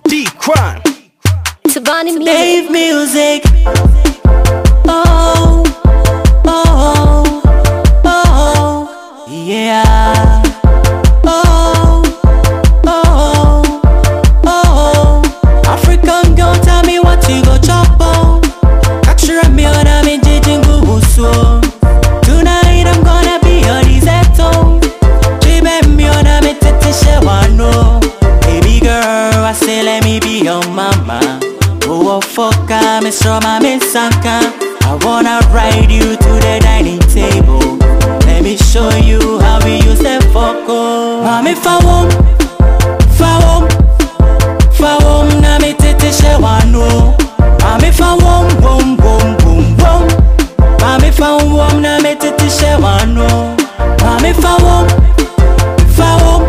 D-Crime. Tabani music. Dave music. Oh, oh, oh, yeah. Oh, oh, oh. African girl, tell me what you go chop on. Catch your me on a me jingle so. Tonight I'm gonna be your risotto. Dream me on a me tete shewano. Baby girl, I say let me be your mama. Oh fuck, I'm strong, I'm sanka. I wanna ride you to the dining table. Let me show you how we use the fuck. Mami fawom, fawom, fawom na me tete shewano. Mami fawom, boom, boom, boom, boom. Mami fawom na me tete shewano. Mami fawom, fawom,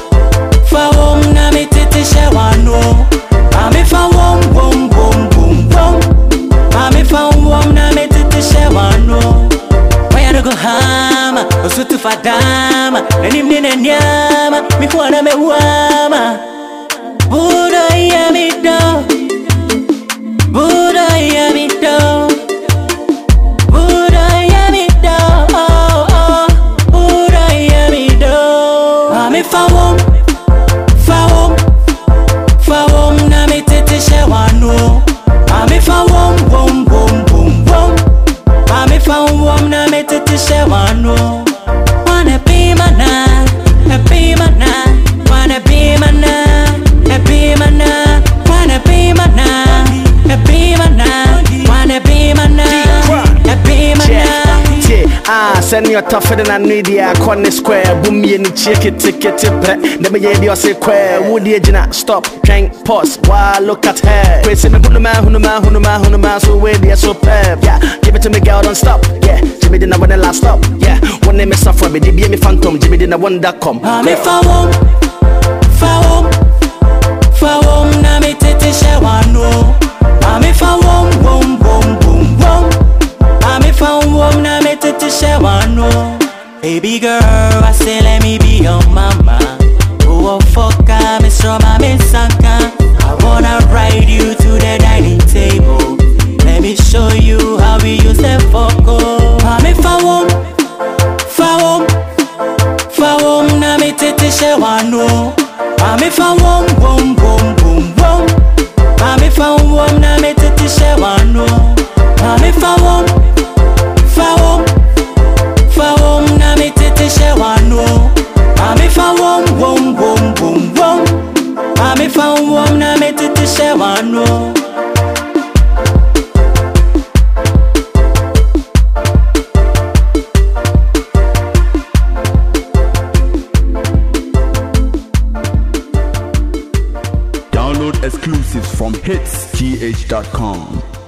fawom na me tete shewano. Mami fawom, boom, boom, boom, boom. Mami fawom na me tete shewano. Why you go hama, osutu fadama. Nani mnene nyama, mikuana me wama. Buda ya mi do, Buda ya mi do, Buda ya mi do, oh oh, Buda ya mi do. Mami fawom, fawom, fawom na me tete shewano. Mami fawom, boom, boom, boom, boom. Mami fawom na me tete shewano. Wanna be my man, be my man. Wanna be my man, be my man. Wanna be my man, be my man. Wanna be my man, be my man. Send your tougher than I need ya. Corner square, boom me and check it, ticket, never yet your square. Would you not stop, drink, pause, while look at her. Praise in the Hunuma, so where they are so pep. Yeah, give it to me, girl, don't stop. Yeah, Jimmy didn't want the last stop. Yeah, one name is suffer, but they be me phantom, Jimmy didn't want that come. Mami fawom, fawom, fawom na me tete shewano. Mami fawom, boom, boom, boom, boom. Mami fawom na me tete shewano. Baby girl, I say let me be your mama. Oh fuck, I'm strong, I'm sanka. I wanna ride you to the dining table. Let me show you how we use the fuck. Mami fawom, fawom, fawom na me tete shewano. Mami fawom, boom, boom, boom, boom. Mami fawom na me tete shewano. Mami fawom, fawom, fawom na me tete shewano. Mami fawom, boom, boom, boom, boom. Mami fawom na me tete shewano. Download exclusives from hitsgh.com.